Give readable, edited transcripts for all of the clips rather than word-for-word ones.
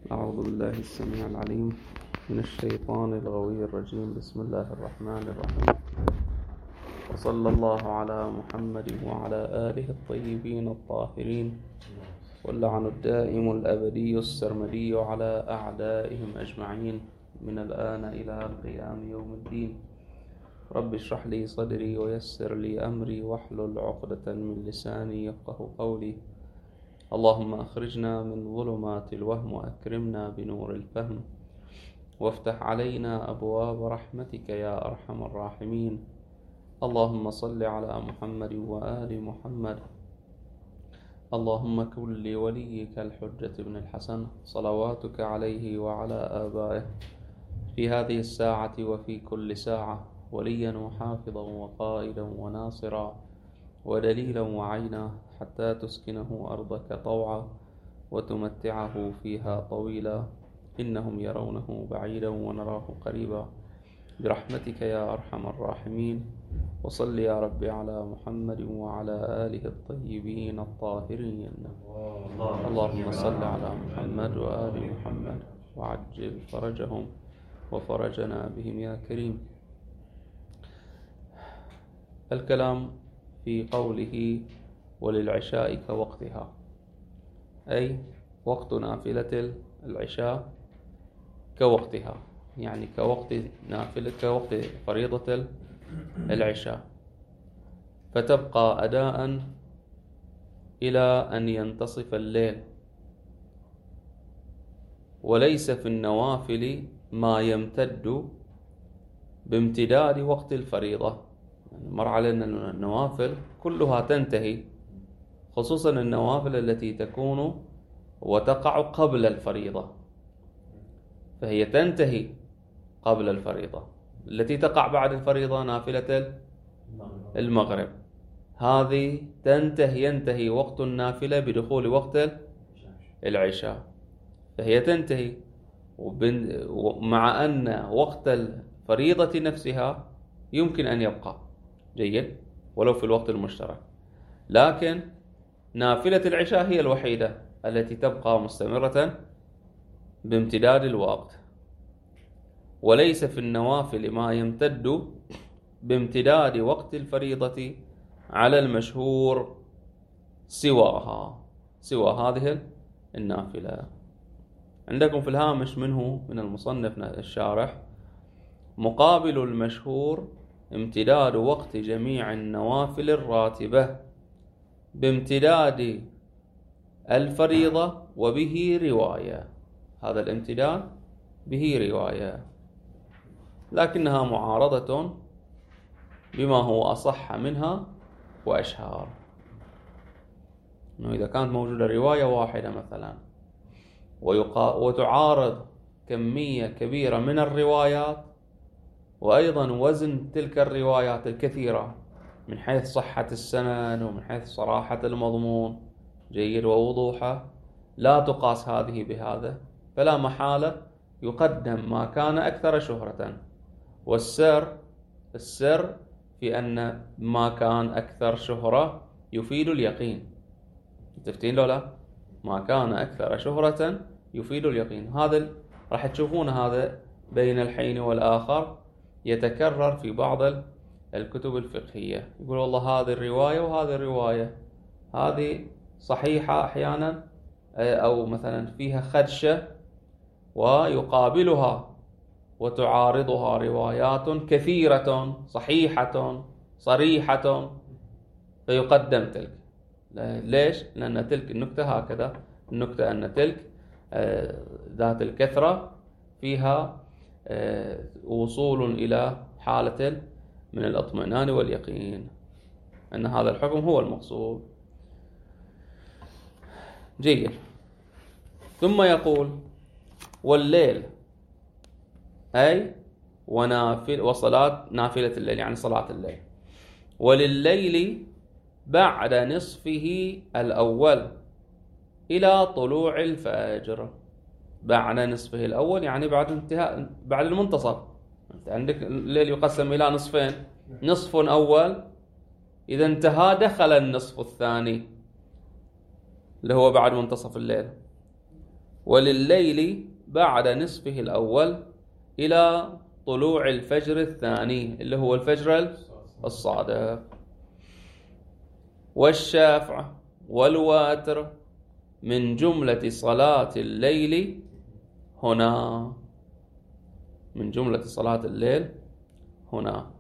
أعوذ بالله السميع العليم من الشيطان الغوي الرجيم. بسم الله الرحمن الرحيم، وصلى الله على محمد وعلى آله الطيبين الطاهرين، واللعن الدائم الأبدي السرمدي على أعدائهم أجمعين من الآن إلى قيام يوم الدين. رب اشرح لي صدري ويسر لي أمري واحلل عقدة من لساني يفقه قولي. اللهم أخرجنا من ظلمات الوهم وأكرمنا بنور الفهم، وافتح علينا أبواب رحمتك يا أرحم الراحمين. اللهم صل على محمد وآل محمد. اللهم كن لوليك الحجة بن الحسن صلواتك عليه وعلى آبائه في هذه الساعة وفي كل ساعة وليا وحافظا وقائدا وناصرا ودليلا وعينا، حتى تسكنه أرضك طوعا وتمتعه فيها طويلا. إنهم يرونه بعيدا ونراه قريبا برحمتك يا أرحم الراحمين. وصل يا ربي على محمد وعلى آله الطيبين الطاهرين. اللهم صل على محمد وآل محمد وعجل فرجهم وفرجنا بهم يا كريم. الكلام في قوله وللعشاء كوقتها، أي وقت نافلة العشاء كوقتها، يعني كوقت فريضة العشاء، فتبقى أداء إلى أن ينتصف الليل. وليس في النوافل ما يمتد بامتداد وقت الفريضة. مر علينا النوافل كلها تنتهي، خصوصا النوافل التي تكون وتقع قبل الفريضة، فهي تنتهي قبل الفريضة. التي تقع بعد الفريضة نافلة المغرب، هذه ينتهي وقت النافلة بدخول وقت العشاء، فهي تنتهي. مع أن وقت الفريضة نفسها يمكن أن يبقى جيد ولو في الوقت المشترك، لكن نافلة العشاء هي الوحيدة التي تبقى مستمرة بامتداد الوقت. وليس في النوافل ما يمتد بامتداد وقت الفريضة على المشهور سوى هذه النافلة. عندكم في الهامش منه من المصنف الشارح: مقابل المشهور امتداد وقت جميع النوافل الراتبة بامتداد الفريضة وبه رواية. هذا الامتداد به رواية، لكنها معارضة بما هو أصح منها وأشهر. إنه إذا كانت موجودة رواية واحدة مثلا وتعارض كمية كبيرة من الروايات، وأيضا وزن تلك الروايات الكثيرة من حيث صحة السند ومن حيث صراحة المضمون جيد ووضوحه، لا تقاس هذه بهذا، فلا محالة يقدم ما كان أكثر شهرة. والسر في أن ما كان أكثر شهرة يفيد اليقين. تفتين لولا ما كان أكثر شهرة يفيد اليقين. هذا راح تشوفون هذا بين الحين والآخر يتكرر في بعض الكتب الفقهية. يقول والله هذه الرواية وهذه الرواية، هذه صحيحة أحيانا أو مثلا فيها خدشة، ويقابلها وتعارضها روايات كثيرة صحيحة صريحة، فيقدم تلك. ليش؟ لأن تلك النكتة هكذا، النكتة أن تلك ذات الكثرة فيها وصول إلى حالة من الاطمئنان واليقين أن هذا الحكم هو المقصود. جيد. ثم يقول: والليل، أي وصلاة نافلة الليل، يعني صلاة الليل. ولليل بعد نصفه الأول إلى طلوع الفجر. بعد نصفه الأول يعني بعد المنتصف. عندك الليل يقسم إلى نصفين: نصف أول إذا انتهى دخل النصف الثاني اللي هو بعد منتصف الليل، ولليل بعد نصفه الأول إلى طلوع الفجر الثاني اللي هو الفجر الصادق. والشافع والواتر من جملة صلاة الليل هنا، من جملة صلاة الليل هنا،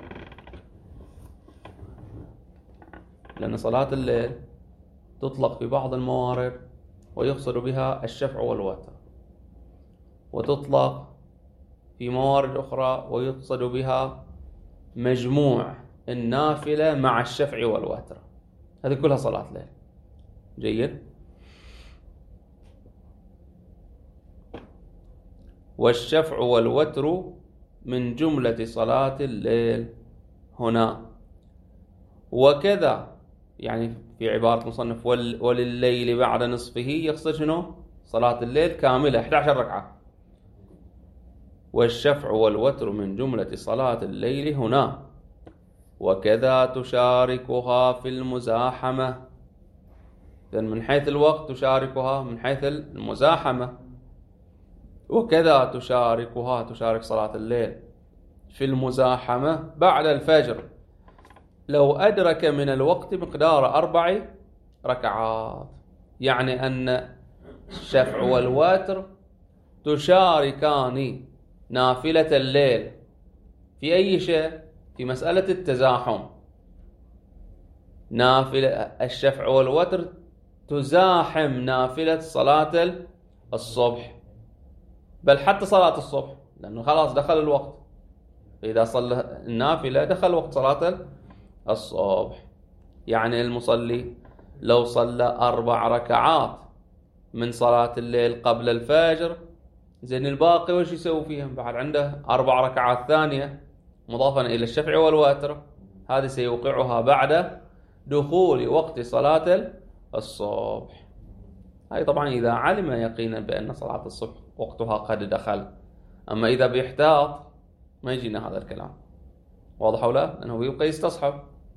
لأن صلاة الليل تطلق في بعض الموارد ويقصد بها الشفع والوتر، وتطلق في موارد أخرى ويقصد بها مجموع النافلة مع الشفع والوتر، هذه كلها صلاة ليل. جيد. والشفع والوتر من جملة صلاة الليل هنا. وكذا يعني في عبارة مصنف ولليل بعد نصفه يقصد شنو؟ صلاة الليل كاملة 11 ركعة. والشفع والوتر من جملة صلاة الليل هنا. وكذا تشاركها في المزاحمة، لأن من حيث الوقت تشاركها من حيث المزاحمة. وكذا تشارك صلاة الليل في المزاحمة بعد الفجر لو أدرك من الوقت مقدار 4 ركعات. يعني أن الشفع والوتر تشاركان نافلة الليل في أي شيء؟ في مسألة التزاحم. نافلة الشفع والوتر تزاحم نافلة صلاة الصبح، بل حتى صلاة الصبح، لأنه خلاص دخل الوقت. إذا صلى النافلة دخل وقت صلاة الصبح. يعني المصلي لو صلى 4 ركعات من صلاة الليل قبل الفجر، زين الباقي وش يسوي فيهم؟ بعد عنده 4 ركعات ثانية مضافا إلى الشفع والوتر، هذه سيوقعها بعد دخول وقت صلاة الصبح. هاي طبعا إذا علم يقينا بأن صلاة الصبح وقتها قد دخل. أما إذا بيحتاط ما يجينا هذا الكلام. واضح ولا؟ لأنه يبقى يستصحب.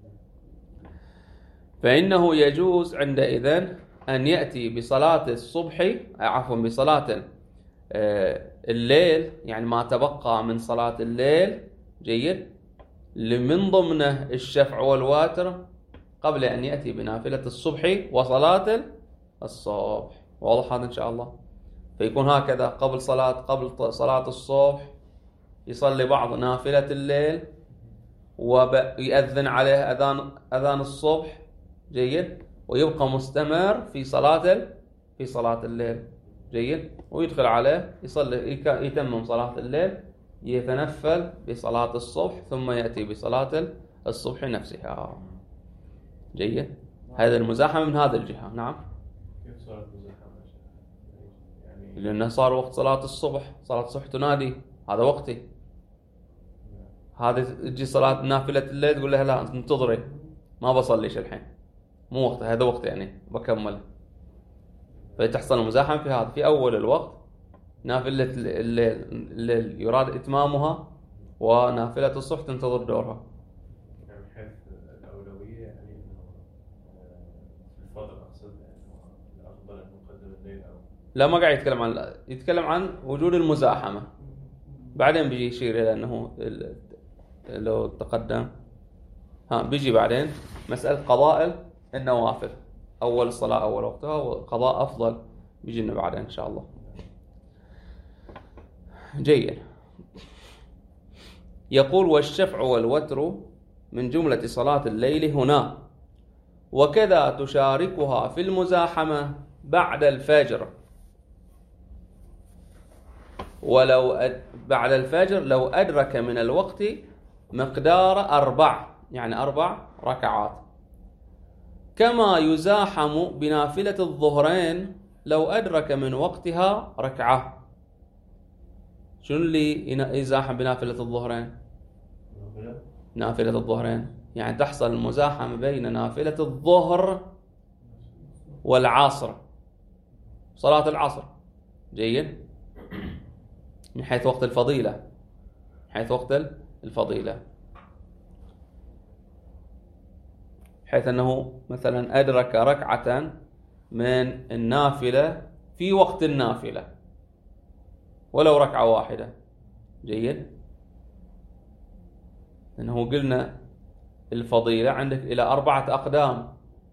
فإنه يجوز عندئذ أن يأتي بصلاة الصبح، عفوا بصلاة الليل، يعني ما تبقى من صلاة الليل، جيد، من ضمنه الشفع والواتر قبل أن يأتي بنافلة الصبح وصلاة الصبح. واضح هذا إن شاء الله؟ فيكون هكذا قبل صلاة الصبح يصلي بعض نافلة الليل ويأذن عليه أذان الصبح، جيد، ويبقى مستمر في صلاة الليل، جيد، ويدخل عليه يصلي يتمم صلاة الليل، يتنفل بصلاة الصبح ثم يأتي بصلاة الصبح نفسها. جيد. هذا المزاحمة من هذه الجهة. نعم. كيف صارت مزاحمة؟ يعني لأنه صار وقت صلاة الصبح، صلاة الصبح تنادي هذا وقتي. هذه تجي صلاة نافلة الليل تقول لها لا انتظري ما بصليش الحين، مو وقت، هذا وقت يعني بكمل. فتحصل مزاحمة في هذا في أول الوقت. نافلة الليل يراد إتمامها ونافلة الصبح تنتظر دورها. يعني من حيث الأولوية، يعني إنه الفضل أقصد، يعني الأفضل أن نقدم الليل أو لا، ما قاعد يتكلم عن وجود المزاحمة. بعدين بيجي يشير إلى أنه لو تقدم بيجي بعدين مسألة قضاء النوافل. أول الصلاة أول وقتها وقضاء أفضل بيجي لنا بعدين إن شاء الله. جيد. يقول والشفع والوتر من جملة صلاة الليل هنا. وكذا تشاركها في المزاحمة بعد الفجر، ولو بعد الفجر لو أدرك من الوقت مقدار 4، يعني 4 ركعات، كما يزاحم بنافلة الظهرين لو أدرك من وقتها ركعة. شنو اللي يزاحم بنافلة الظهرين؟ نافلة الظهرين يعني تحصل المزاحمة بين نافلة الظهر والعصر، صلاة العصر، جيد، من حيث وقت الفضيلة، من حيث وقت الفضيلة، حيث أنه مثلا أدرك ركعة من النافلة في وقت النافلة ولو ركعة واحدة. جيد، لأنه قلنا الفضيلة عندك إلى 4 أقدام،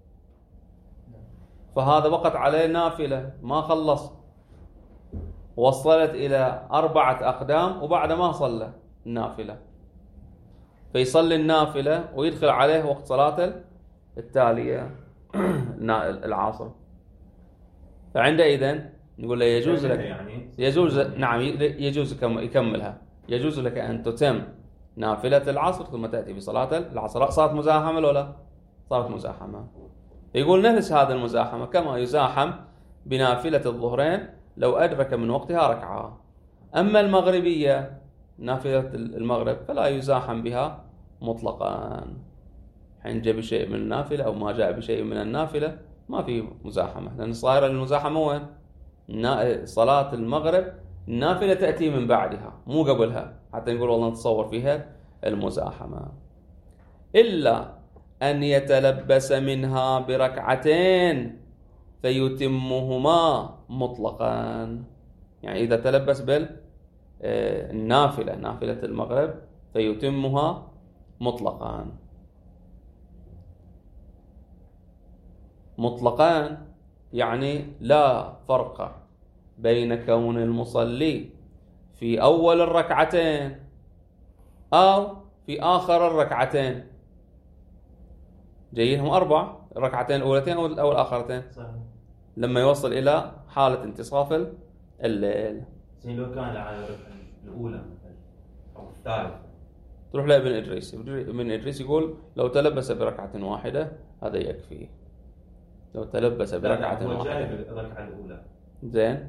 فهذا وقت عليه نافلة ما خلص، وصلت إلى 4 أقدام وبعد ما صلى النافلة، فيصلي النافلة ويدخل عليه وقت صلاة التالية العصر. فعندئذ نقول له يجوز لك، يعني نعم يجوز يكملها. يجوز لك أن تتم نافلة العصر ثم تأتي بصلاة العصر. صارت مزاحمة ولا صارت مزاحمة؟ يقول نفس هذا المزاحمة كما يزاحم بنافلة الظهرين لو أدرك من وقتها ركعة. أما المغربية، نافلة المغرب، فلا يزاحم بها مطلقا. حين جاء بشيء من النافلة أو ما جاء بشيء من النافلة ما في مزاحمة، لأن صايرة المزاحمة وين؟ صلاة المغرب النافلة تأتي من بعدها مو قبلها، حتى نقول والله نتصور فيها المزاحمة. إلا أن يتلبس منها بركعتين فيتمهما مطلقا. يعني إذا تلبس بالنافلة، نافلة المغرب، فيتمها مطلقا. مطلقا يعني لا فرق بين كون المصلي في أول الركعتين أو في آخر الركعتين. جيدهم 4 الركعتين الأولتين أو الآخرتين، لما يوصل إلى حالة انتصاف الليل. لو كان على الركعة الأولى مثلا أو الثالثة، تروح لابن إدريس. ابن إدريس يقول لو تلبس بركعة واحدة هذا يكفي. لو تلبس بركعة هو واحدة جاي بالركعة الأولى زين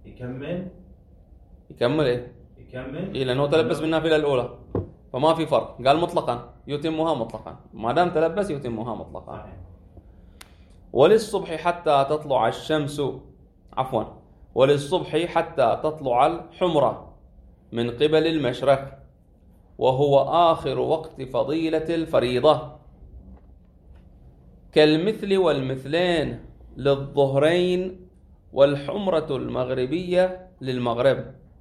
يكمل إيه؟ يكمل إيه، لأنه تلبس بالنافلة الأولى فما في فرق. قال مطلقا يتمها مطلقا، ما دام تلبس يتمها مطلقا. صحيح. وللصبح حتى تطلع الشمس، عفوا، وللصبح حتى تطلع الحمرة من قبل المشرق، وهو آخر وقت فضيلة الفريضة، كالمثل والمثلين للظهرين، والحمرة المغربية للمغرب.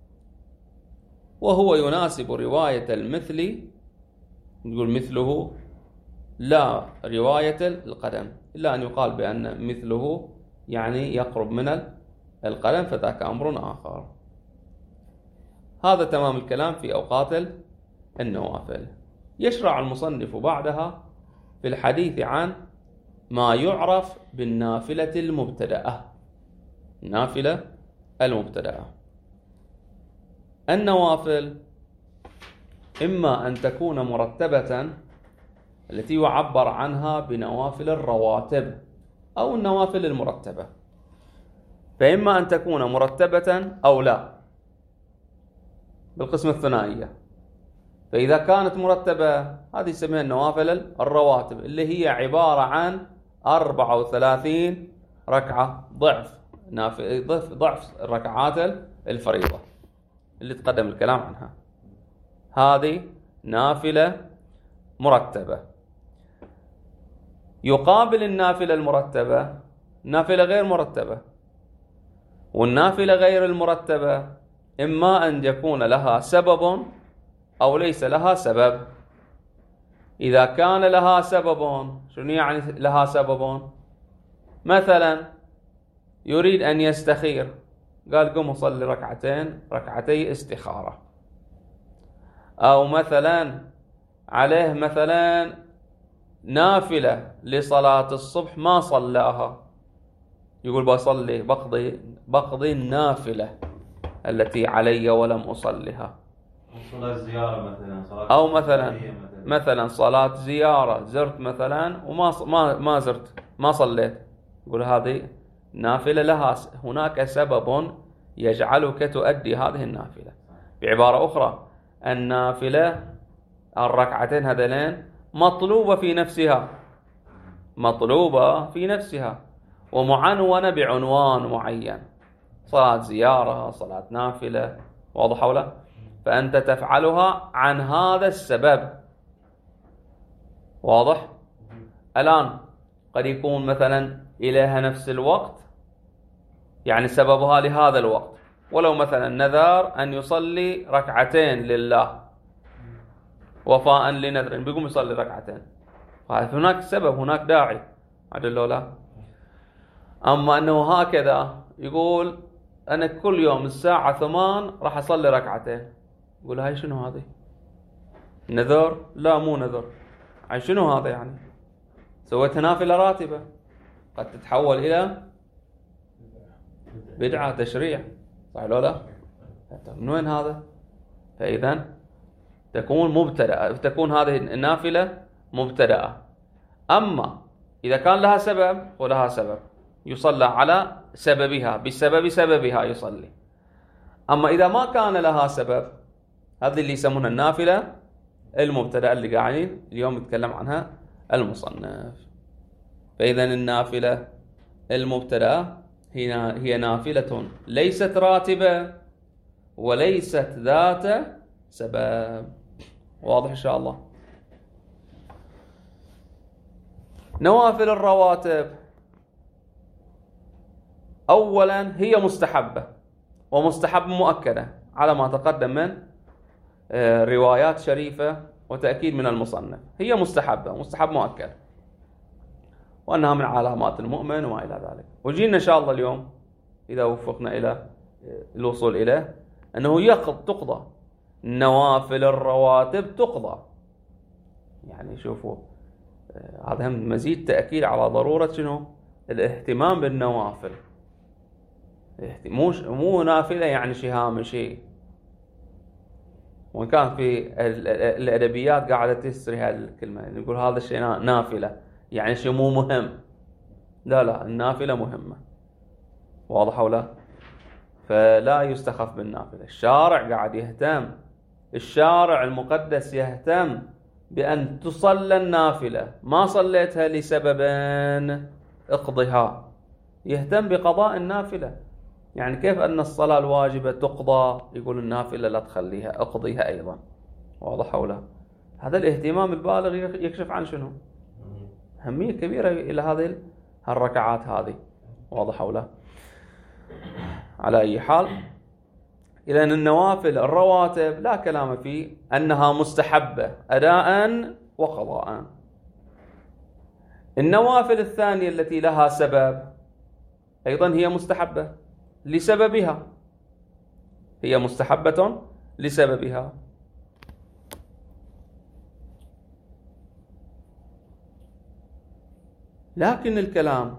وهو يناسب رواية المثل، نقول مثله لا رواية القدم، إلا أن يقال بأن مثله يعني يقرب من القدم، فذاك أمر آخر. هذا تمام الكلام في أوقات النوافل. يشرع المصنف بعدها في الحديث عن ما يعرف بالنافلة المبتدأة. النافلة المبتدأة، النوافل إما أن تكون مرتبة التي يعبر عنها بنوافل الرواتب أو النوافل المرتبة، فإما أن تكون مرتبة أو لا بالقسم الثنائية. فإذا كانت مرتبة هذه يسميها النوافل الرواتب، اللي هي عبارة عن 34 ركعة ضعف ركعات الفريضة اللي تقدم الكلام عنها. هذه نافلة مرتبة. يقابل النافلة المرتبة نافلة غير مرتبة، والنافلة غير المرتبة إما أن يكون لها سبب أو ليس لها سبب. إذا كان لها سبب، شنو يعني لها سبب؟ مثلا يريد أن يستخير، قال قم صلي ركعتي استخارة. أو مثلا عليه مثلا نافلة لصلاة الصبح ما صلاها، يقول بصلي بقضي النافلة التي علي ولم أصلها. صلاة زيارة مثلا، أو مثلا صلاة زيارة، زرت مثلا وما زرت ما صليت، يقول هذه نافلة لها هناك سبب يجعلك تؤدي هذه النافلة. بعبارة أخرى النافلة الركعتين هذين مطلوبة في نفسها ومعنونة بعنوان معين، صلاة زيارة، صلاة نافلة، واضح ولا؟ فأنت تفعلها عن هذا السبب، واضح؟ الآن قد يكون مثلا إليها نفس الوقت يعني سببها لهذا الوقت. ولو مثلا نذر أن يصلي ركعتين لله وفاء لنذر، بيقوم يصلي ركعتين، هناك سبب، هناك داعي، عدل لو لا. أما أنه هكذا يقول أنا كل يوم الساعة 8 راح أصلي ركعتين، يقول هاي شنو هذه؟ نذر؟ لا مو نذر. هاي شنو هذا يعني؟ سويت نافلة راتبة قد تتحول إلى بدعة تشريع، صح لو لا؟ من وين هذا؟ فإذا تكون مبتدأة، تكون هذه النافلة مبتدأة. أما إذا كان لها سبب، ولها سبب يصلى على سببها، بسبب سببها يصلي. أما إذا ما كان لها سبب، هذه اللي يسمونها النافلة المبتدأة اللي قاعدين اليوم نتكلم عنها المصنف. فإذا النافلة المبتدأة هي نافلة ليست راتبة وليست ذات سبب. واضح إن شاء الله. نوافل الرواتب أولا هي مستحبة، ومستحب مؤكدة على ما تقدم من روايات شريفة وتأكيد من المصنف. هي مستحبة، مستحب مؤكد، وأنها من علامات المؤمن وما إلى ذلك. وجينا إن شاء الله اليوم إذا وفقنا إلى الوصول إليه أنه تقضى نوافل الرواتب، تقضى. يعني شوفوا هذا هم مزيد تأكيد على ضرورة شنو؟ الاهتمام بالنوافل. مو نافلة يعني شيء هامشي، وإن كان في الأدبيات قاعدة تسري هذه الكلمة، يعني نقول هذا الشيء نافلة يعني شيء مو مهم. لا، النافلة مهمة، واضح ولا؟ فلا يستخف بالنافلة. الشارع قاعد يهتم، الشارع المقدس يهتم بأن تصلى النافلة، ما صليتها لسبب اقضها، يهتم بقضاء النافلة. يعني كيف أن الصلاة الواجبة تقضى، يقول النافلة لا تخليها، اقضيها أيضا. واضح ولا؟ هذا الاهتمام البالغ يكشف عن شنو؟ أهمية كبيرة إلى هذه الركعات هذه. واضح ولا؟ على أي حال، إذن النوافل الرواتب لا كلام فيه أنها مستحبة أداء وقضاء. النوافل الثانية التي لها سبب أيضا هي مستحبة لسببها، هي مستحبة لسببها. لكن الكلام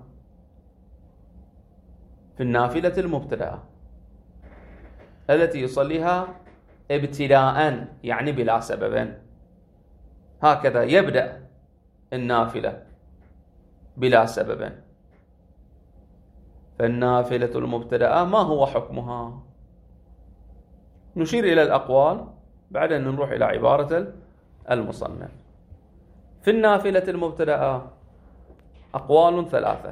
في النافلة المبتدأة التي يصليها ابتداء، يعني بلا سبب، هكذا يبدأ النافلة بلا سبب. فالنافلة المبتدأة ما هو حكمها؟ نشير إلى الأقوال بعدين نروح إلى عبارة المصنف. في النافلة المبتدأة أقوال ثلاثة.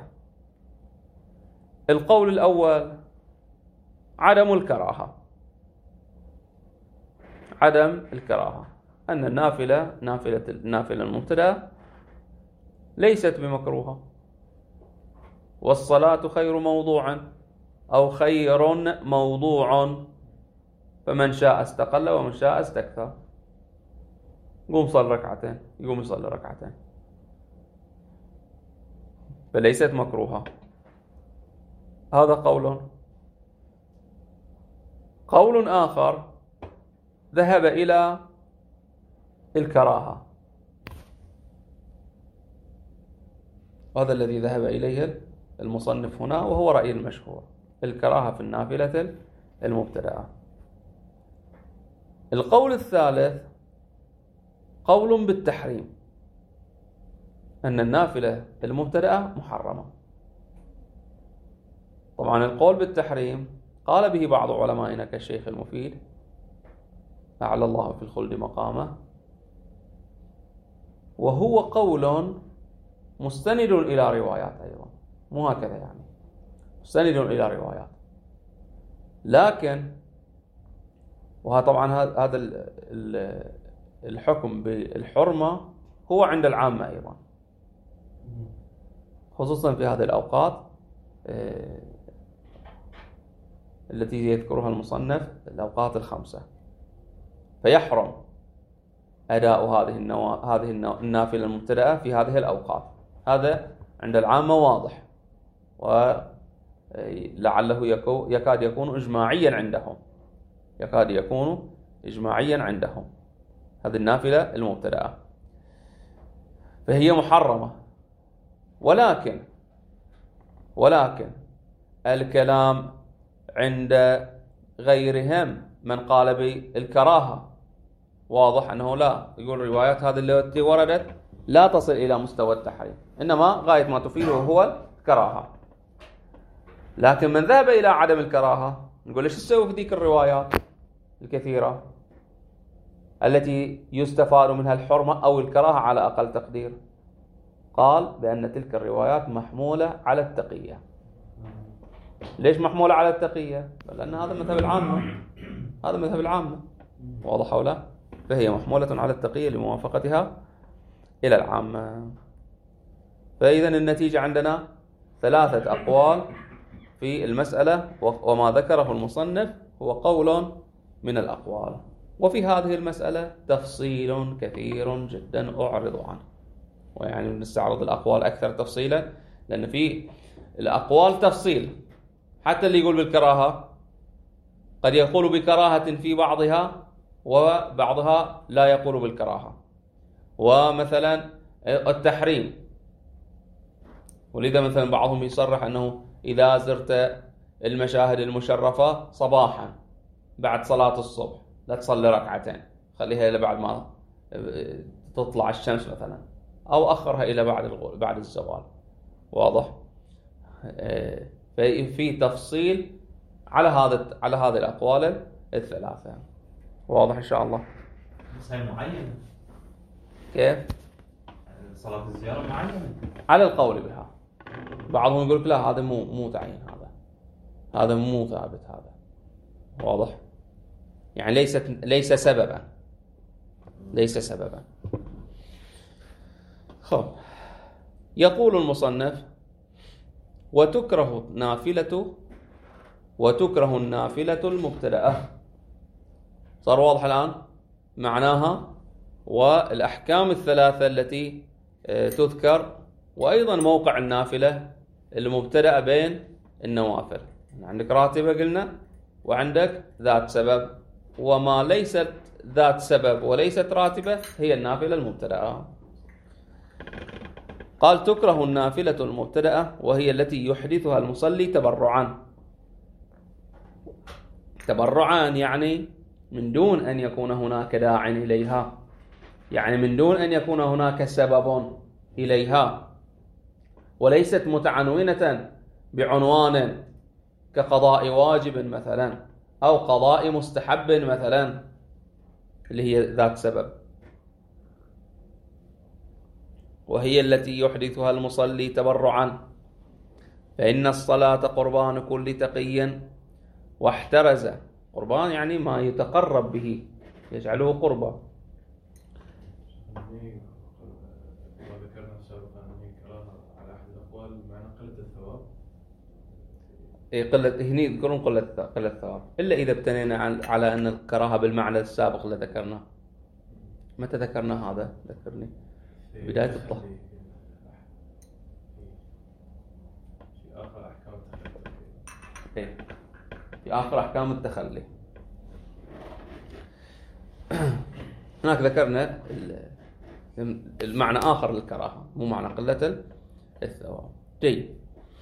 القول الأول عدم الكراهة، عدم الكراهة، أن النافلة المبتدأة ليست بمكروهة، والصلاة خير موضوع أو خير موضوع، فمن شاء استقل ومن شاء استكثر. قوم صل ركعتين، يقوم يصلي ركعتين، فليست مكروهة. هذا قول آخر ذهب إلى الكراهة، وهذا الذي ذهب إليه المصنف هنا، وهو رأي المشهور، الكراهة في النافلة المبتدأة. القول الثالث قول بالتحريم، أن النافلة المبتدأة محرمة. طبعا القول بالتحريم قال به بعض علمائنا كالشيخ المفيد أعلى الله في الخلد مقامه، وهو قول مستند إلى روايات أيضا، مو هكذا يعني، مستند إلى روايات. لكن طبعا هذا الحكم بالحرمة هو عند العامة أيضا، خصوصا في هذه الأوقات التي يذكرها المصنف الأوقات الخمسة، فيحرم أداء هذه النافلة المبتدأة في هذه الأوقات. هذا عند العامة واضح، ولعله يكاد يكون إجماعيا عندهم، هذه النافلة المبتدأة، فهي محرمة. ولكن الكلام عند غيرهم من قال بالكراهة واضح أنه لا، يقول الروايات هذه التي وردت لا تصل إلى مستوى التحريم، إنما غاية ما تفيده هو الكراهة. لكن من ذهب إلى عدم الكراهة نقول إيش تسوي في ذيك الروايات الكثيرة التي يستفاد منها الحرمة أو الكراهة على أقل تقدير؟ قال بأن تلك الروايات محمولة على التقية. ليش محمولة على التقية؟ لأن هذا مذهب العامة، واضح أو لا؟ فهي محمولة على التقية لموافقتها إلى العامة. فإذا النتيجة عندنا 3 أقوال في المسألة، وما ذكره المصنف هو قول من الأقوال. وفي هذه المسألة تفصيل كثير جدا أعرض عنه، ويعني نستعرض الأقوال أكثر تفصيلا، لأن في الأقوال تفصيل. حتى اللي يقول بالكراهة قد يقول بكراهة في بعضها، وبعضها لا يقول بالكراهة. ومثلا التحريم، ولذا مثلا بعضهم يصرح أنه إذا زرت المشاهد المشرفة صباحا بعد صلاة الصبح لا تصلي ركعتين، خليها إلى بعد ما تطلع الشمس مثلا، أو أخرها إلى بعد الزوال. واضح؟ في تفصيل على هذه الأقوال الثلاثة. واضح إن شاء الله؟ بس هي معينة. كيف؟ صلاة الزيارة معينة على القول بها. بعضهم يقول لا، هذا مو تعيين، هذا مو ثابت هذا. واضح؟ يعني ليس سببا. خب، يقول المصنف: وتكره النافلة المبتدأة. صار واضح الآن معناها والأحكام الثلاثة التي تذكر، وأيضا موقع النافلة المبتدأة بين النوافل. عندك راتبة قلنا، وعندك ذات سبب، وما ليست ذات سبب وليست راتبة هي النافلة المبتدأة. قال: تكره النافلة المبتدأة وهي التي يحدثها المصلي تبرعا، يعني من دون أن يكون هناك داع إليها، يعني من دون أن يكون هناك سبب إليها، وليست متعنونة بعنوان كقضاء واجب مثلا أو قضاء مستحب مثلا اللي هي ذات سبب. وهي التي يحدثها المصلي تبرعا، فإن الصلاة قربان كل تقي واحترز. قربان يعني ما يتقرب به، يجعله قربا. وذكرنا سابقا أن الكراهة على أحد الأقوال معنى قلة الثواب. هني يذكرون قلة الثواب، إلا إذا ابتنينا على أن الكراهة بالمعنى السابق اللي ذكرناه. متى ذكرنا هذا؟ ذكرني بداية الطهر. في آخر أحكام التخلي. في آخر أحكام التخلي هناك ذكرنا المعنى آخر للكراهة، مو معنى قلة الثواب. جيد.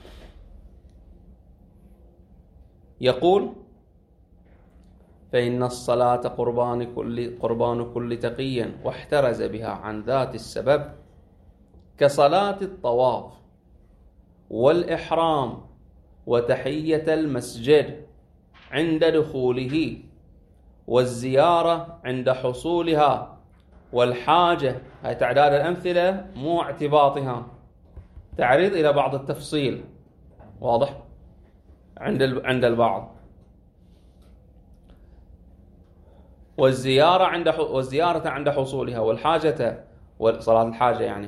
يقول: فإن الصلاة قربان كل تقي واحترز بها عن ذات السبب، كصلاة الطواف والإحرام وتحية المسجد عند دخوله، والزيارة عند حصولها، والحاجة. هاي تعداد الأمثلة مو اعتباطها، تعريض إلى بعض التفصيل. واضح؟ عند البعض. والزيارة عند حصولها، والحاجة وصلاة الحاجة يعني،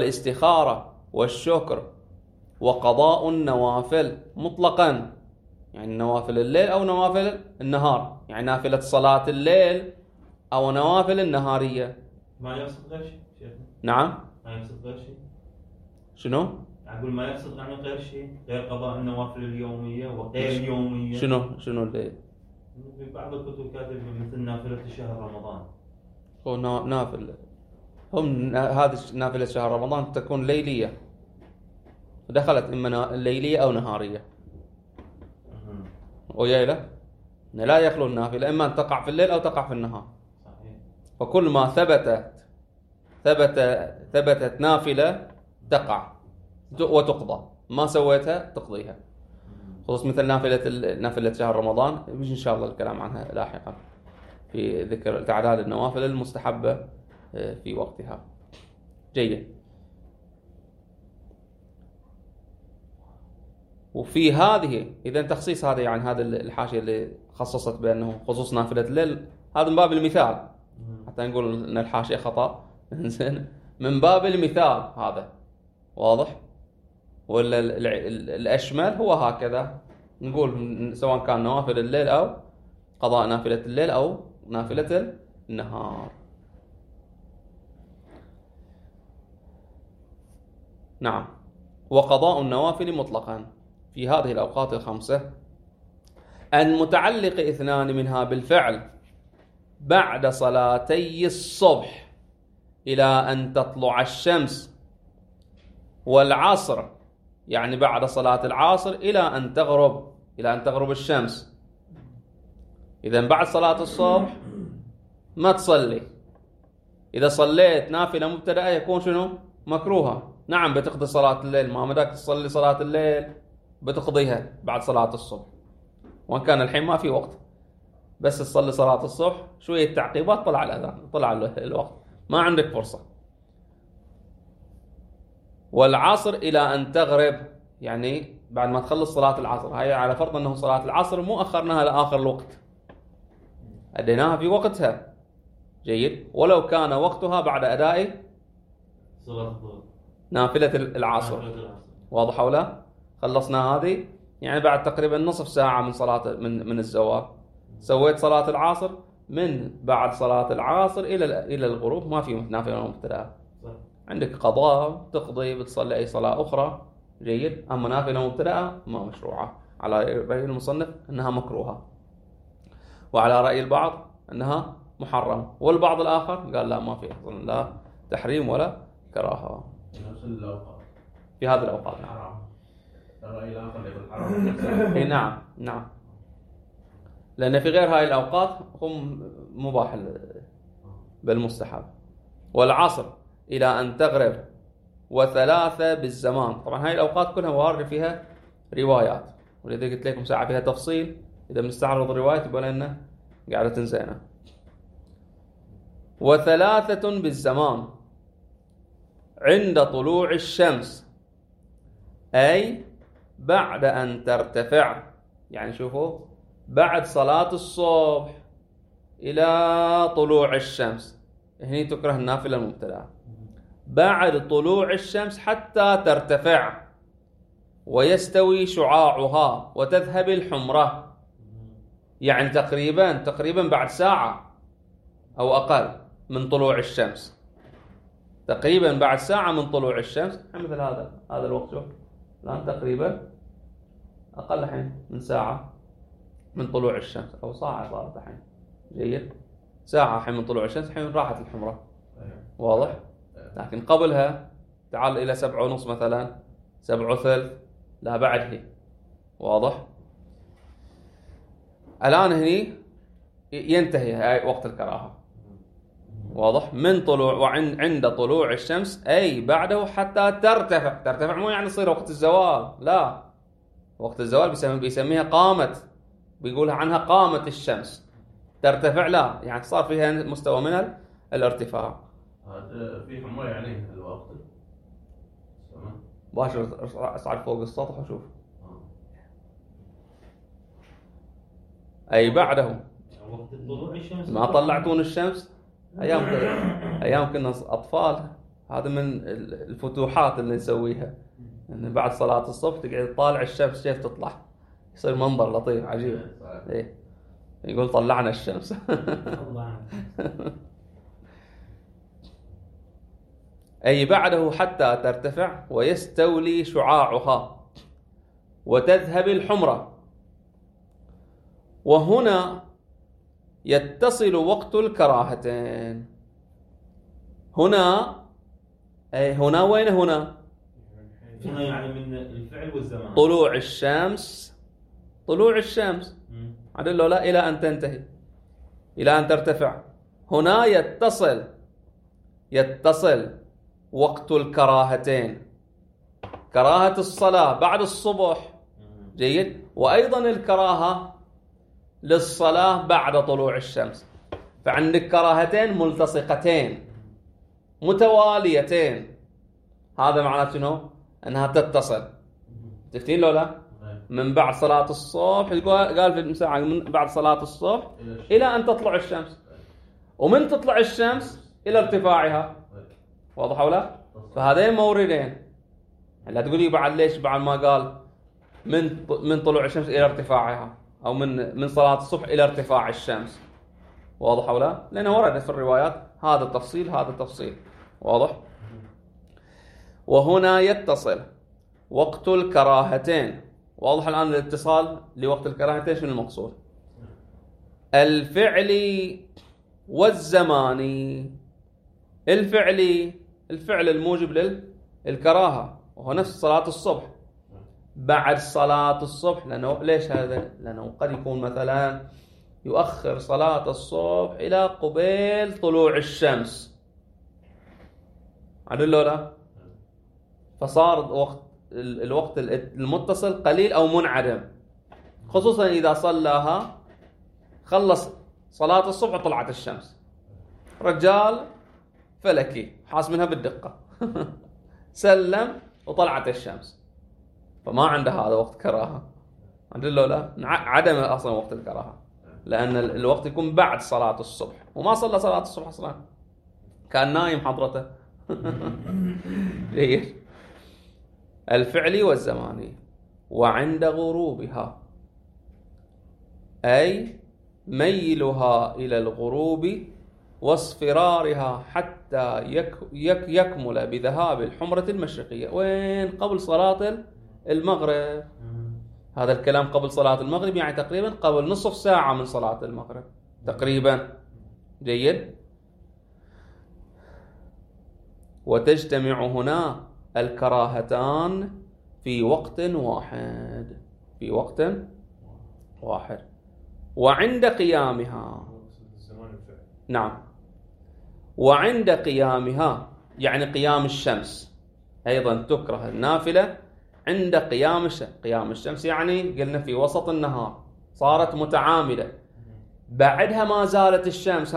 والاستخارة والشكر، وقضاء النوافل مطلقا يعني نوافل الليل أو نوافل النهار، يعني نافلة صلاة الليل أو نوافل النهارية. ما يقصد غير شيء شيخنا؟ نعم. ما يقصد غير شيء؟ شنو؟ أقول ما يقصد عنه غير شيء، غير قضاء النوافل اليومية وغير اليومية. شنو الليل؟ في بعض الكتب كاتب مثل نافلة شهر رمضان. هو نافل، هم هذه نافلة شهر رمضان تكون ليلية، دخلت إما ليلية أو نهارية. ويا له لا يخلو النافلة إما أن تقع في الليل أو تقع في النهار. صحيح. فكل ما ثبتت نافلة تقع وتقضى، ما سويتها تقضيها. خصوص مثل نافلة شهر رمضان، بيجي إن شاء الله الكلام عنها لاحقا في ذكر تعداد النوافل المستحبة في وقتها. جيد. وفي هذه إذا تخصيص هذا، يعني هذا الحاشية اللي خصصت بأنه خصوص نافلة الليل، هذا من باب المثال، حتى نقول أن الحاشية خطأ من باب المثال هذا، واضح؟ ولا الأشمل هو هكذا نقول، سواء كان نوافل الليل أو قضاء نافلة الليل أو نافلة النهار. نعم. وقضاء النوافل مطلقا في هذه الأوقات الخمسة المتعلق اثنان منها بالفعل بعد صلاتي الصبح إلى أن تطلع الشمس، والعصر يعني بعد صلاة العصر إلى أن تغرب الشمس. إذا بعد صلاة الصبح ما تصلي، إذا صليت نافلة مبتدأة يكون شنو؟ مكروهة. نعم بتقضي صلاة الليل، ما مداك تصلي صلاة الليل بتقضيها بعد صلاة الصبح، وان كان الحين ما في وقت، بس تصلي صلاة الصبح شوية تعقيبات طلع الأذان، طلع الوقت، ما عندك فرصة. والعصر إلى أن تغرب، يعني بعد ما تخلص صلاة العصر، هاي على فرض أنه صلاة العصر مو أخرناها لآخر الوقت، أديناها في وقتها. جيد. ولو كان وقتها بعد أداء صلاة الظهر نافلة العصر، واضح أو لا؟ خلصنا هذه يعني بعد تقريبا نصف ساعة من صلاة من الزوال، سويت صلاة العصر، من بعد صلاة العصر إلى الغروب ما في نافلة مبتدأة. عندك قضاء تقضي، بتصلي أي صلاة أخرى. جيد. أما نافلة مبتدأة ما مشروعة، على رأي المصنف أنها مكروهة، وعلى رأي البعض أنها محرم، والبعض الآخر قال لا، ما في لا تحريم ولا كراهة نفس الأوقات في هذه الأوقات. حرام. الرأي الآخر يقول حرام. إيه نعم، لأن في غير هاي الأوقات هم مباح بالمستحب. والعصر إلى أن تغرب، وثلاثة بالزمان. طبعا هاي الأوقات كلها وارد فيها روايات، ولذا قلت لكم ساعة فيها تفصيل، إذا بنستعرض الرواية تبقى لنا قاعدة زينة. وثلاثة بالزمان عند طلوع الشمس، أي بعد أن ترتفع. يعني شوفوا، بعد صلاة الصبح إلى طلوع الشمس، هني تكره النافلة المبتدأة. بعد طلوع الشمس حتى ترتفع ويستوي شعاعها وتذهب الحمرة، يعني تقريبا بعد ساعة أو أقل من طلوع الشمس، تقريبا بعد ساعة من طلوع الشمس. مثل هذا الوقت، شوف الآن تقريبا أقل الحين من ساعة من طلوع الشمس، أو ساعة صارت الحين. جيد. ساعة الحين من طلوع الشمس، الحين راحت الحمرة، واضح. لكن قبلها تعال إلى 7:30 مثلا، 7:30، لا بعد هي، واضح. الآن هني ينتهي وقت الكراهة، واضح، من طلوع وعند طلوع الشمس، أي بعده حتى ترتفع مو يعني يصير وقت الزوال، لا، وقت الزوال بيسميها قامت، بيقولها عنها قامت الشمس. ترتفع لا، يعني صار فيها مستوى من الارتفاع. في حمرة يعني الوقت باشر اصعد فوق السطح وشوف. أي بعده. وقت طلوع الشمس ما طلعتون الشمس أيام كنا أطفال، هذا من الفتوحات اللي نسويها، إن بعد صلاة الصبح تقعد تطالع الشمس كيف تطلع، يصير منظر لطيف عجيب. إيه يقول طلعنا الشمس. أي بعده حتى ترتفع ويستولي شعاعها وتذهب الحمرة. وهنا يتصل وقت الكراهتين. هنا أي هنا وين هنا؟ هنا يعني من الفعل والزمان. طلوع الشمس، طلوع الشمس عدل له لا إلى أن تنتهي، إلى أن ترتفع. هنا يتصل وقت الكراهتين، كراهة الصلاة بعد الصبح، جيد، وأيضا الكراهة للصلاة بعد طلوع الشمس. فعندك كراهتين ملتصقتين متواليتين، هذا معناته شنو؟ أنها تتصل. تفتين لو لا؟ من بعد صلاة الصبح، قال في المساعة من بعد صلاة الصبح إلى أن تطلع الشمس، ومن تطلع الشمس إلى ارتفاعها. واضح ولا؟ فهذين موردين. لا تقولي بعد ليش بعد ما قال من طلوع الشمس إلى ارتفاعها، أو من صلاة الصبح إلى ارتفاع الشمس. واضح ولا؟ لأنه ورد في الروايات هذا التفصيل هذا التفصيل. واضح؟ وهنا يتصل وقت الكراهتين. واضح الآن الاتصال لوقت الكراهتين شنو المقصود؟ الفعلي والزماني. الفعل الموجب للكراهة وهو نفس صلاة الصبح. بعد صلاة الصبح، لأنه ليش هذا؟ لأنه قد يكون مثلا يؤخر صلاة الصبح إلى قبيل طلوع الشمس، عدل لا؟ فصار الوقت المتصل قليل أو منعدم، خصوصا إذا صلاها خلص صلاة الصبح وطلعت الشمس، رجال فلكي حاس منها بالدقة سلم وطلعت الشمس، فما عنده هذا وقت كراهة. عدل لا؟ عدم أصلا وقت الكراهة، لأن الوقت يكون بعد صلاة الصبح، وما صلى صلاة الصبح أصلا، كان نايم حضرته. جيد. الفعلي والزماني. وعند غروبها، أي ميلها إلى الغروب واصفرارها حتى يكمل بذهاب الحمرة المشرقية. وين؟ قبل صلاة المغرب. هذا الكلام قبل صلاة المغرب، يعني تقريبا قبل نصف ساعة من صلاة المغرب تقريبا. جيد. وتجتمع هنا الكراهتان في وقت واحد، في وقت واحد. وعند قيامها، نعم، وعند قيامها يعني قيام الشمس، أيضا تكره النافلة عند قيام الشمس. قيام الشمس يعني قلنا في وسط النهار، صارت متعاملة، بعدها ما زالت الشمس،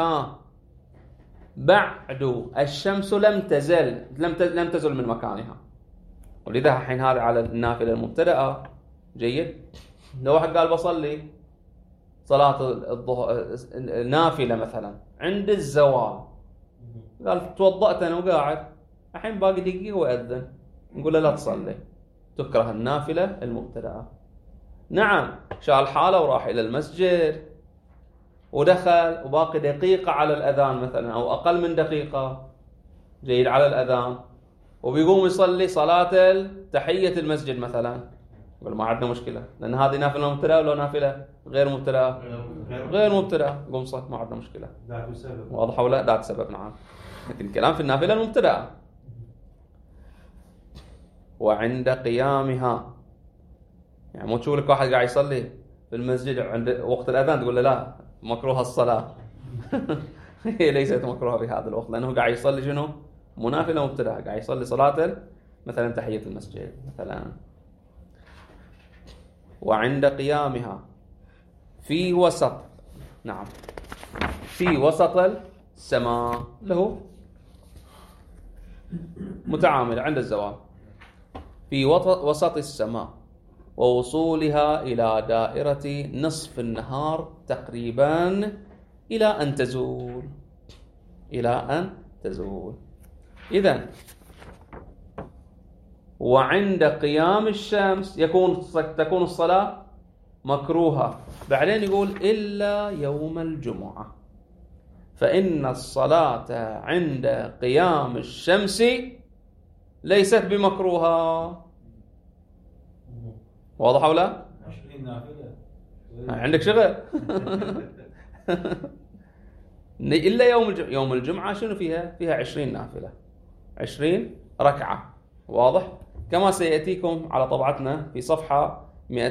بعد الشمس لم تزل من مكانها. ولذا الحين هذا على النافلة المبتدأة. جيد. لو واحد قال بصلي صلاة النافلة مثلا عند الزوال، قال توضأت أنا وقاعد، الحين باقي دقيقة وأذن، نقول له لا تصلي، تكره النافلة المبتدأة. نعم، شال حاله وراح إلى المسجد ودخل وباقي دقيقة على الأذان مثلا، أو أقل من دقيقة، جيد، على الأذان، وبيقوم يصلي صلاة تحية المسجد مثلا، يقول ما عندنا مشكلة، لأن هذه نافلة مبتدأة ولا نافلة غير مبتدأة؟ غير مبتدأة، قوم صل، ما عندنا مشكلة. واضح ولا؟ ذات سبب. نعم، لكن الكلام في النافلة المبتدأة. وعند قيامها، يعني مو تشوف لك واحد قاعد يصلي في المسجد عند وقت الأذان تقول له لا مكروه الصلاة. هي ليست مكروهة في هذا الوقت، لأنه قاعد يصلي شنو؟ منافلة مبتدأة، قاعد يصلي صلاة مثلا تحية المسجد مثلا. وعند قيامها في وسط، نعم، في وسط السماء، له متعامل عند الزوال، في وسط السماء، ووصولها إلى دائرة نصف النهار تقريبا إلى أن تزول، إلى أن تزول. إذن وعند قيام الشمس تكون الصلاة مكروهة. بعدين يقول إلا يوم الجمعة فإن الصلاة عند قيام الشمس ليست بمكروهة. واضح ولا؟ 20 نافلة. عندك شغل. إلا يوم الجمعة شنو فيها؟ فيها 20 نافلة، 20 ركعة. واضح؟ كما سيأتيكم على طبعتنا في صفحة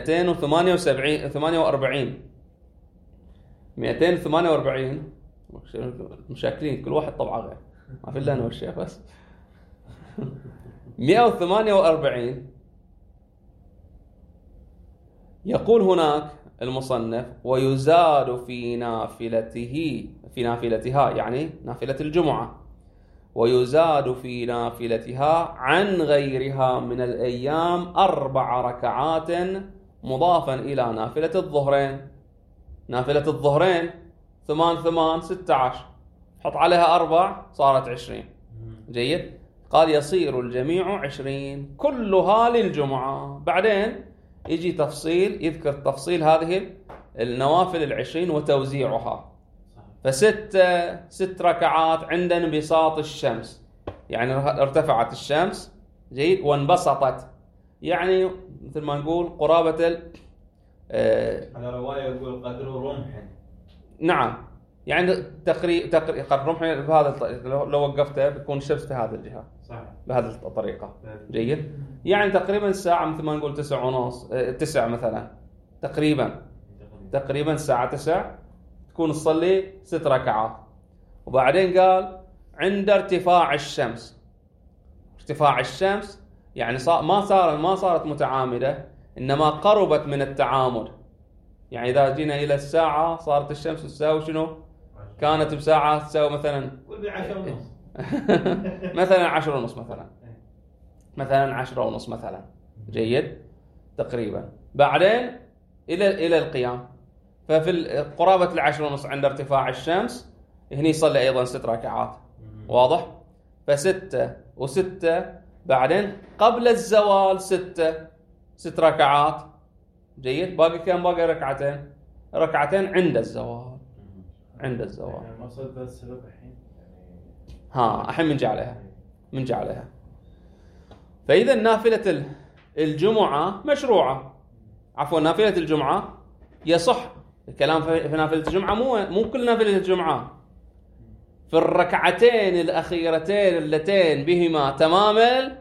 248 مشاكلين، كل واحد طبعه غير، ما في إلا أنا والشيخ بس. 148 يقول هناك المصنف: ويزاد في نافلتها يعني نافلة الجمعة، ويزاد في نافلتها عن غيرها من الأيام 4 ركعات مضافا إلى نافلة الظهرين. نافلة الظهرين 8 8 16، حط عليها 4 صارت 20. جيد. قال يصير الجميع 20 كلها للجمعة. بعدين يجي تفصيل، يذكر تفصيل هذه النوافل 20 وتوزيعها. ست ركعات عند انبساط الشمس، يعني ارتفعت الشمس، جيد، وانبسطت، يعني مثل ما نقول قرابة على رواية يقول قدر رمح. نعم، يعني تقريبا قدر رمح. بهذا لو وقفته بيكون الشمس في هذه الجهة، صح، بهذه الطريقة. جيد. يعني تقريبا الساعة مثل ما نقول 9:30 مثلا، تقريبا الساعة 9 تكون تصلي 6 ركعات. وبعدين قال عند ارتفاع الشمس. ارتفاع الشمس يعني ما صارت متعامدة، إنما قربت من التعامد. يعني إذا جينا إلى الساعة صارت الشمس تساوي شنو؟ كانت بساعة تساوي مثلا مثلا 10:30 مثلا 10:30 مثلا. جيد. تقريبا. بعدين إلى القيام، ففي قرابة 10:30 عند ارتفاع الشمس هني يصلي أيضا 6 ركعات. واضح؟ ف6 و6. بعدين قبل الزوال 6 ركعات. جيد. باقي كم؟ باقي ركعتين عند الزوال. يعني المقصد بس السبب الحين الحين من عليها. فإذا نافلة الجمعة مشروعة، عفوا نافلة الجمعة يصح الكلام في نافلة الجمعة، مو كل نافلة الجمعة، في الركعتين الأخيرتين اللتين بهما تمام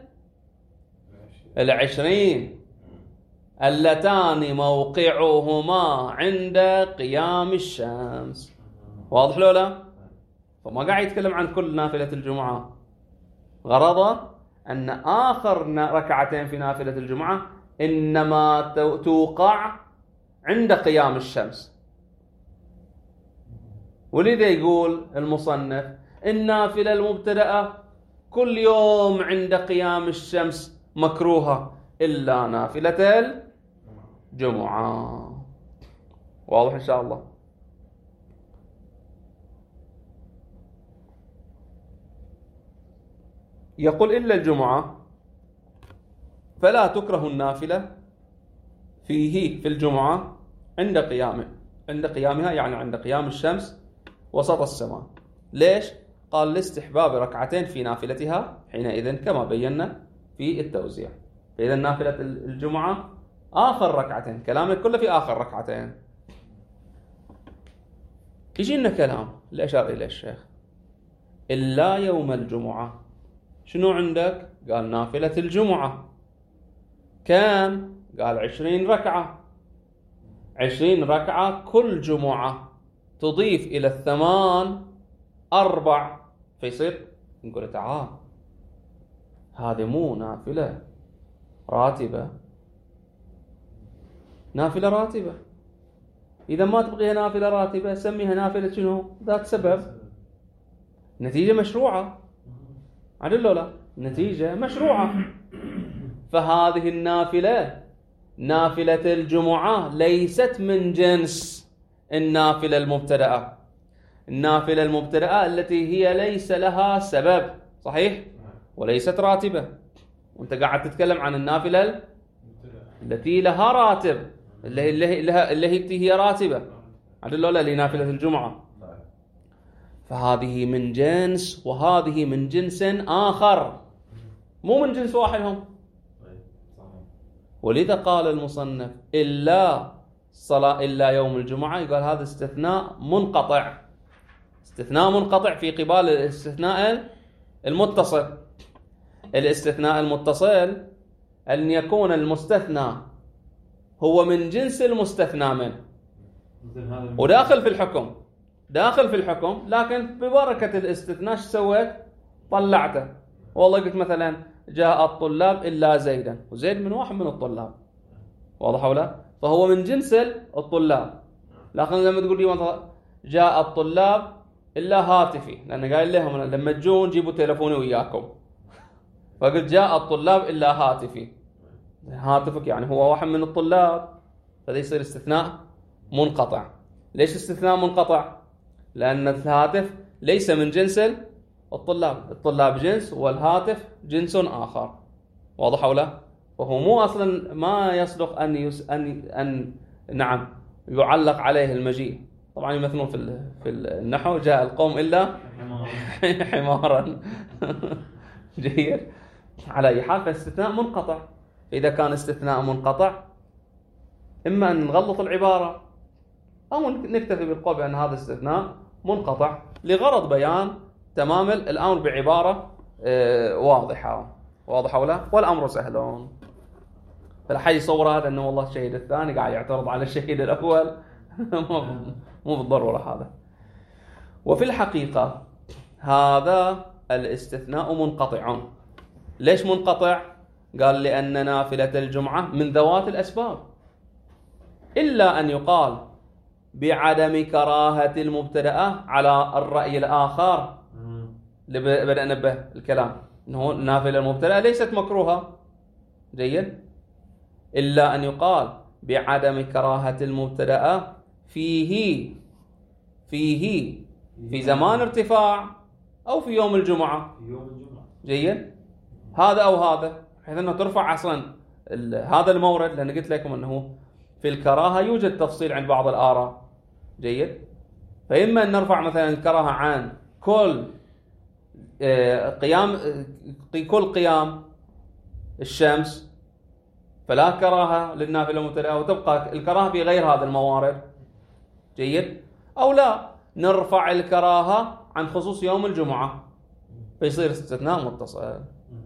20 اللتان موقعهما عند قيام الشمس. واضح لولا؟ فما قاعد يتكلم عن كل نافلة الجمعة، غرضه أن آخر ركعتين في نافلة الجمعة إنما توقع عند قيام الشمس. ولذا يقول المصنف النافلة المبتدأة كل يوم عند قيام الشمس مكروهة إلا نافلة الجمعة. واضح إن شاء الله؟ يقول إلا الجمعة فلا تكره النافلة في الجمعة عند قيامها، يعني عند قيام الشمس وسط السماء. ليش؟ قال لاستحباب ركعتين في نافلتها حينئذ كما بينا في التوزيع. فإذا نافلة الجمعة آخر ركعتين، كلامك كله في آخر ركعتين. يجينا كلام اللي أشار إليه الشيخ إلا يوم الجمعة. شنو عندك؟ قال نافلة الجمعة كم؟ قال 20 ركعة. 20 ركعة كل جمعة تضيف إلى 8 4، فيصير نقول تعال هذه مو نافلة راتبة، نافلة راتبة. إذا ما تبغيها نافلة راتبة سميها نافلة شنو؟ ذات سبب. نتيجة مشروعة، عدل لا؟ نتيجة مشروعة. فهذه النافلة نافلة الجمعة ليست من جنس النافلة المبتدأة. النافلة المبتدأة التي هي ليس لها سبب، صحيح؟ وليست راتبة. وانت قاعد تتكلم عن النافلة التي لها راتب. اللي هي راتبة عدل ولا اللي نافلة الجمعة. فهذه من جنس وهذه من جنس آخر، مو من جنس واحد هم. ولذا قال المصنف إلا صلاة إلا يوم الجمعة، يقول هذا استثناء منقطع، استثناء منقطع في قبال الاستثناء المتصل. الاستثناء المتصل أن يكون المستثنى هو من جنس المستثنى منه وداخل في الحكم، داخل في الحكم، لكن ببركة الاستثناء ايش سويت؟ طلعته. والله قلت مثلا جاء الطلاب إلا زيدا، وزيد من واحد من الطلاب، واضح ولا؟ فهو من جنس الطلاب. لكن لما تقول لي مثلا جاء الطلاب إلا هاتفي، لأن قال لهم لما تجون جيبوا تلفوني وياكم، فقلت جاء الطلاب إلا هاتفي، هاتفك يعني هو واحد من الطلاب، فده يصير استثناء منقطع. ليش استثناء منقطع؟ لأن الهاتف ليس من جنس الطلاب، الطلاب جنس والهاتف جنس آخر، واضح ولا؟ فهو مو أصلا ما يصدق أن نعم يعلق عليه المجيء. طبعا يمثلون في النحو جاء القوم إلا حمارا جيد. على أي حال فاستثناء منقطع. إذا كان استثناء منقطع إما أن نغلط العبارة أو نكتفي بالقول بأن هذا استثناء منقطع لغرض بيان تمام الأمر بعبارة واضحة، واضحة ولا؟ والأمر سهل. فلا حد يصور هذا أنه والله الشهيد الثاني قاعد يعترض على الشهيد الأول مو بالضرورة هذا. وفي الحقيقة هذا الاستثناء منقطع. ليش منقطع؟ قال لأن نافلة الجمعة من ذوات الأسباب، إلا أن يقال بعدم كراهة المبتدأة على الرأي الآخر اللي بدأنا به الكلام، أنه نافلة المبتدأة ليست مكروهة. جيد. إلا أن يقال بعدم كراهة المبتدأة فيه في زمان ارتفاع أو في يوم الجمعة. جيد. هذا أو هذا، بحيث أنه ترفع أصلا هذا المورد، لأن قلت لكم أنه في الكراهة يوجد تفصيل عند بعض الآراء. جيد. فإما أن نرفع مثلا الكراهة عن كل قيام الشمس فلا كراهة للنافلة المبتدأة وتبقى الكراهة في غير هذا الموارد. جيد. أو لا نرفع الكراهة عن خصوص يوم الجمعة فيصير استثناء متصل.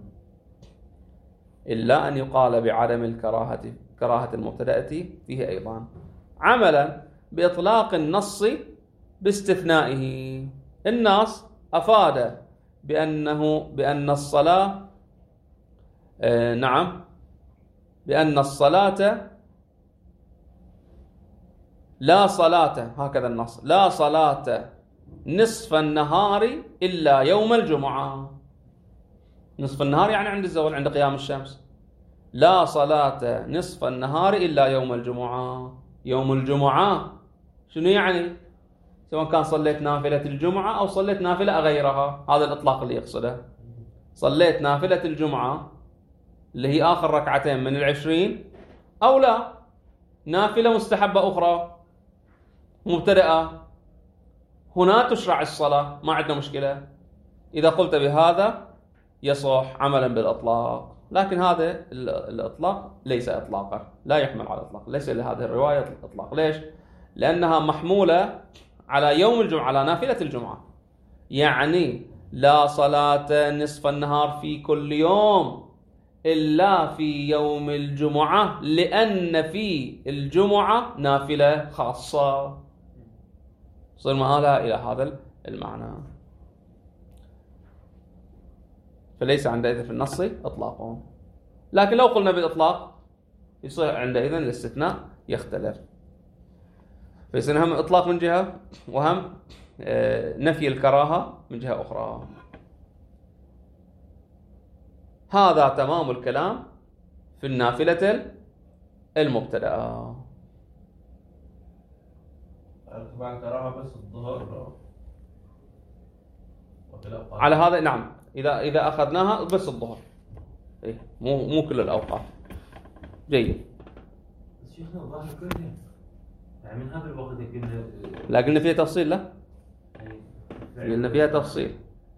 إلا أن يقال بعدم كراهة المبتدأة فيه أيضا، عملا بإطلاق النص باستثنائه. النص أفاد بأن الصلاة بأن الصلاة لا صلاة، هكذا النص، لا صلاة نصف النهار إلا يوم الجمعة. نصف النهار يعني عند الزوال، عند قيام الشمس. لا صلاة نصف النهار إلا يوم الجمعة. يوم الجمعة شنو يعني؟ سواء كان صليت نافلة الجمعة أو صليت نافلة غيرها، هذا الإطلاق اللي يقصده. صليت نافلة الجمعة اللي هي آخر ركعتين من 20، أو لا نافلة مستحبة أخرى مبتدأة، هنا تشرع الصلاة، ما عندنا مشكلة. إذا قلت بهذا يصح عملا بالإطلاق، لكن هذا الإطلاق ليس إطلاقا، لا يحمل على الإطلاق، ليس لهذه الرواية الإطلاق. ليش؟ لأنها محمولة على يوم الجمعة، على نافلة الجمعة. يعني لا صلاة نصف النهار في كل يوم إلا في يوم الجمعة، لأن في الجمعة نافلة خاصة، صير مآلها إلى هذا المعنى. فليس عندئذ في النص إطلاق، لكن لو قلنا بالإطلاق يصير عندئذ الاستثناء يختلف. فيصير هم إطلاق من جهة وهم نفي الكراهة من جهة أخرى. هذا تمام الكلام في النافلة المبتدأة. طبعا كراهة بس الظهر على هذا نعم، إذا أخذناها بس الظهر، إيه مو كل الأوقات. جيد. شيخنا الظاهر كله يعني من هذا الوقت قلنا لا قلنا فيها تفصيل، لا قلنا فيها تفصيل.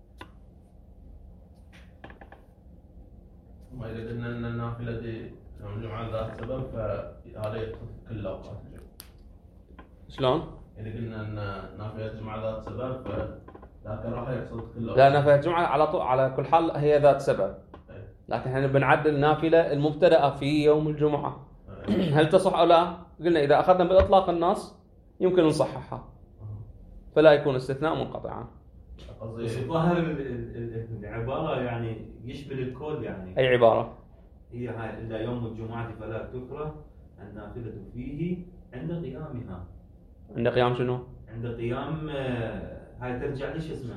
ما إذا قلنا أن النافلة دي يوم الجمعة ذات سبب فهذا يقصد كل الأوقات. شلون؟ إذا قلنا أن نافلة الجمعة ذات سبب فلا كراهة يقصد كل الأوقات. لا، نافلة الجمعة على طول على كل حال هي ذات سبب، لكن احنا بنعدل النافلة المبتدأة في يوم الجمعة. هل تصح أو لا؟ قلنا إذا أخذنا بالإطلاق النص يمكن نصححها، فلا يكون استثناء منقطعا. بس الظاهر العبارة يعني يشمل الكل يعني. أي عبارة؟ هي هاي إلا يوم الجمعة فلا تكره النافلة فيه عند قيامها. عند قيام شنو؟ عند قيام هاي ترجع ليش اسمها؟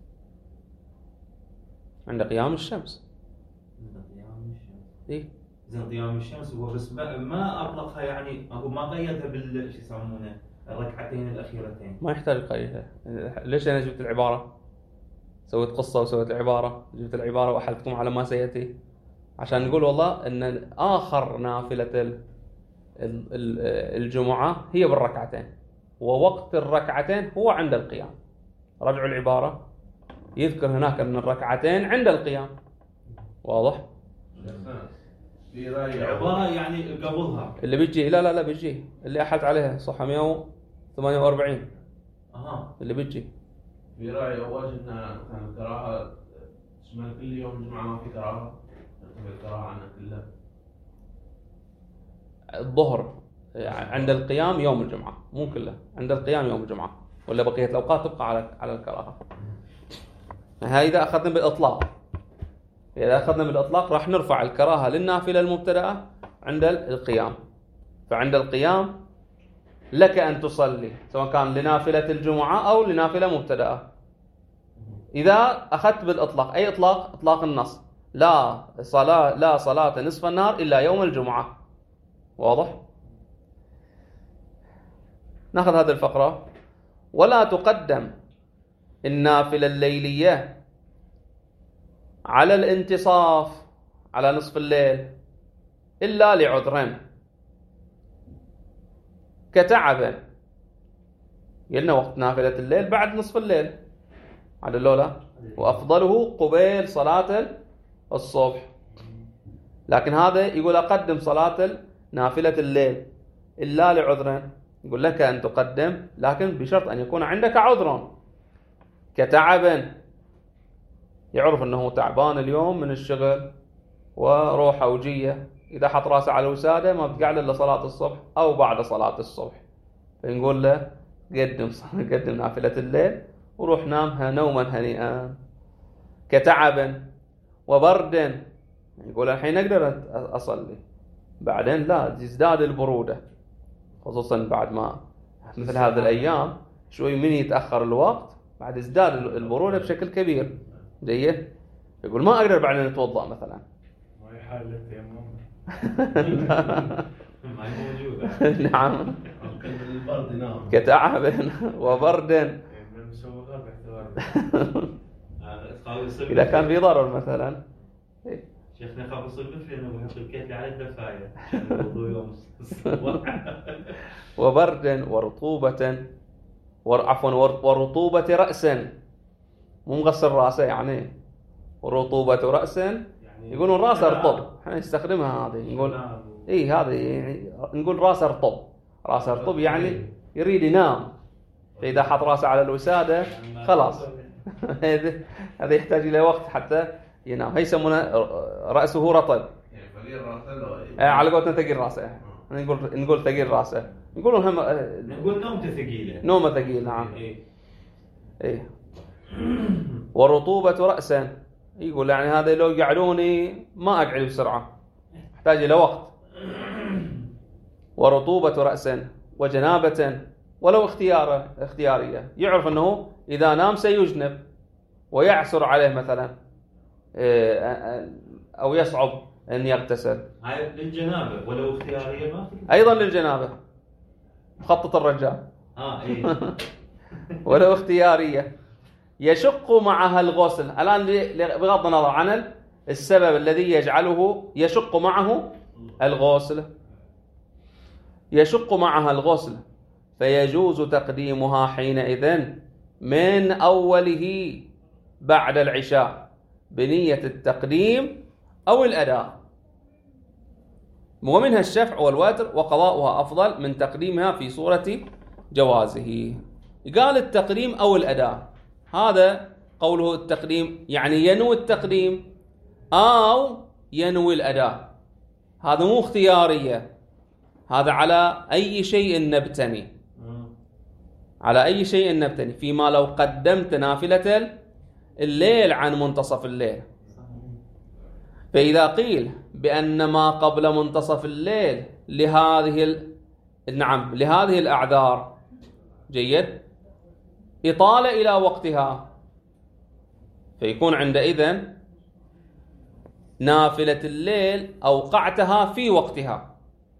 عند قيام الشمس. عند قيام الشمس. إيه؟ زين قيام الشمس هو بس ما أطلقها يعني هو ما قيدها شو يسمونه الركعتين الأخيرتين. ما يحتاج قيدها. ليش أنا جبت العبارة؟ سويت قصة وسويت العبارة، جبت العبارة وأحلتكم على ما سيأتي عشان نقول والله أن آخر نافلة الجمعة هي بالركعتين، ووقت الركعتين هو عند القيام. رجعوا العبارة يذكر هناك أن الركعتين عند القيام. واضح؟ العبارة يعني قبلها اللي بيجي لا بيجي اللي أحلت عليها صح 148 اللي بيجي في رأي أول أن كان الكراهة تشمل كل يوم الجمعة، ما في كراهة الكراهة عنها كلها. الظهر عند القيام يوم الجمعة، مو كله عند القيام يوم الجمعة، ولا بقية الأوقات تبقى على الكراهة. هاي إذا أخذنا بالإطلاق، إذا أخذنا بالإطلاق راح نرفع الكراهة للنافلة المبتدأة عند القيام. فعند القيام لك أن تصلي سواء كان لنافلة الجمعة أو لنافلة مبتدأة. إذا أخذت بالإطلاق، أي إطلاق؟ إطلاق النص، لا صلاة نصف النهار إلا يوم الجمعة. واضح؟ نأخذ هذه الفقرة. ولا تقدم النافلة الليلية على الانتصاف على نصف الليل إلا لعذرين كتعب، قلنا وقت نافلة الليل بعد نصف الليل على اللولة، وأفضله قبيل صلاة الصبح. لكن هذا يقول أقدم صلاة نافلة الليل إلا لعذرين، يقول لك أن تقدم لكن بشرط أن يكون عندك عذر كتعب، يعرف أنه تعبان اليوم من الشغل وروحه وجية، إذا حط راسه على الوسادة ما بتقعد إلا صلاة الصبح أو بعد صلاة الصبح، فنقول له قدم نافلة الليل وروح نامها نوما هنيئا. كتعب وبرد، يقول الحين أقدر أصلي، بعدين لا تزداد البرودة، خصوصا بعد ما مثل هذه الأيام شوي من يتأخر الوقت بعد ازداد البرودة بشكل كبير. جيد؟ يقول ما أقدر بعدين أتوضأ مثلا. ما يحال للتيمم. ما هي موجودة. نعم. البرد نام. كتعب وبرد. إذا كان في ضرر مثلا. شيخنا خاف يصير مثلي أنا بحط الكتلة على الدفاية عشان الوضوء يوم الصبح. وبرد ورطوبة ورطوبة رأس، مو مغسل راسه يعني، ورطوبة رأس يقولون راسه رطب، احنا نستخدمها هذه نقول هذه يعني نقول راسه رطب يعني يريد ينام، فإذا حط راسه على الوسادة خلاص هذا يحتاج إلى وقت حتى ينام. هي يسمونه رأسه رطب، على قولتنا ثقيل راسه، نقول ثقيل راسه، نقول نومته ثقيلة، نومه ثقيل. نعم. إيه. ورطوبة رأسا، يقول يعني هذا لو يقعدوني ما أقعد بسرعة، أحتاج إلى وقت. ورطوبة رأسا وجنابة ولو اختيارية، يعرف أنه إذا نام سيجنب ويعسر عليه مثلا أو يصعب أن يغتسل. هاي للجنابة ولو اختيارية ما في. أيضا للجنابة مخطط الرجال. إيه. ولو اختيارية يشق معها الغسل. الآن بغض النظر عن السبب الذي يجعله يشق معه الغسل، يشق معها الغسل، فيجوز تقديمها حينئذ من أوله بعد العشاء بنية التقديم أو الأداء، ومنها الشفع والوتر، وقضاؤها أفضل من تقديمها في صورة جوازه. قال التقديم أو الأداء، هذا قوله التقديم يعني ينوي التقديم أو ينوي الأداء، هذا مو اختيارية، هذا على أي شيء نبتني، على أي شيء نبتني، فيما لو قدمت نافلة الليل عن منتصف الليل. فإذا قيل بأن ما قبل منتصف الليل لهذه لهذه الأعذار جيد إطالة إلى وقتها، فيكون عندئذ نافلة الليل أوقعتها في وقتها،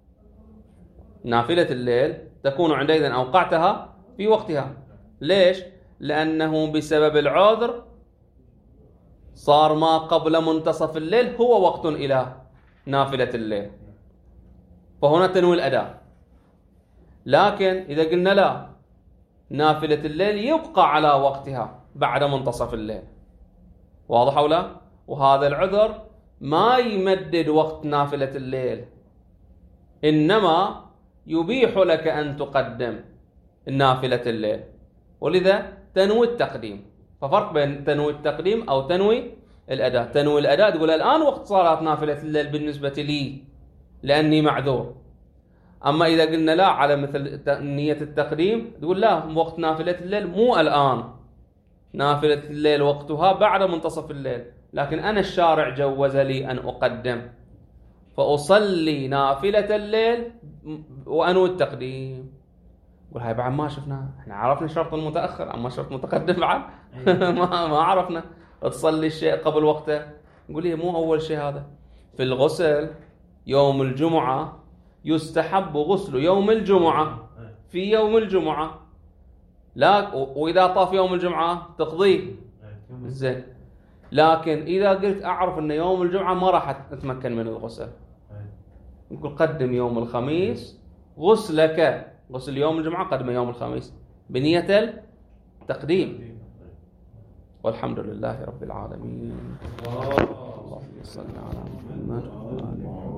نافلة الليل تكون عندئذ أوقعتها في وقتها. ليش؟ لأنه بسبب العذر صار ما قبل منتصف الليل هو وقت إلى نافلة الليل، فهنا تنوي الأداء. لكن إذا قلنا لا، نافلة الليل يبقى على وقتها بعد منتصف الليل، واضح أو لا؟ وهذا العذر ما يمدد وقت نافلة الليل، إنما يبيح لك أن تقدم نافلة الليل، ولذا تنوي التقديم. ففرق بين تنوي التقديم أو تنوي الأداء. تنوي الأداء تقول الآن وقت صلاة نافلة الليل بالنسبة لي لأني معذور. أما إذا قلنا لا على مثل نية التقديم تقول لا، وقت نافلة الليل مو الآن، نافلة الليل وقتها بعد منتصف الليل، لكن أنا الشارع جوز لي أن أقدم، فأصلي نافلة الليل وأنوي التقديم. قول هاي بعد ما شفنا، احنا عرفنا شرط المتأخر، أما شرط متقدم بعد ما عرفنا. تصلي الشيء قبل وقته، نقول لي مو أول شيء هذا. في الغسل يوم الجمعة يستحب غسل يوم الجمعة في يوم الجمعة، لا وإذا طاف يوم الجمعة تقضيه زين. لكن إذا قلت أعرف أن يوم الجمعة ما راح أتمكن من الغسل، نقول قدم يوم الخميس غسلك، غسل يوم الجمعة قدم يوم الخميس بنية التقديم. والحمد لله رب العالمين. اللهم صل على محمد وعلى آله.